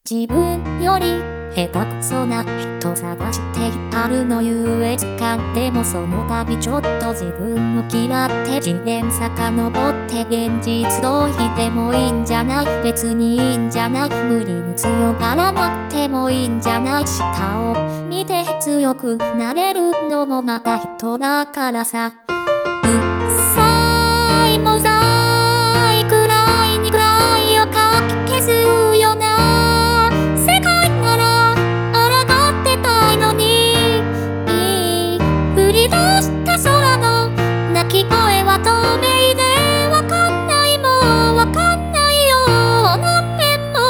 自分より下手くそな人探してあるの優越感でもその度ちょっと自分を嫌って次元遡って現実逃避でもいいんじゃない、別にいいんじゃない、無理に強がらなくてもいいんじゃない、下を見て強くなれるのもまた人だからさ。うっさいモザイクライにくらいをかき消すような世界なら抗ってたいのに、降り出した空の鳴き声は透明でわかんないもんわかんないよ何年も。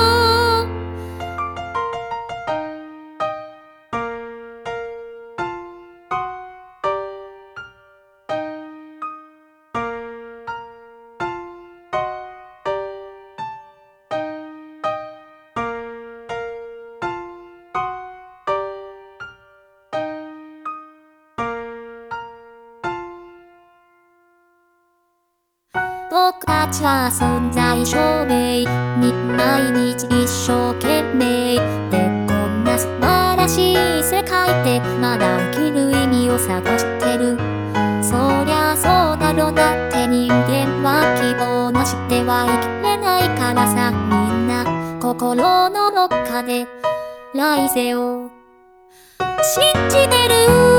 僕たちは存在証明に毎日一生懸命で、こんな素晴らしい世界でまだ生きる意味を探してる。そりゃそうだろ、だって人間は希望なしでは生きれないからさ。みんな心のどっかで来世を信じてる。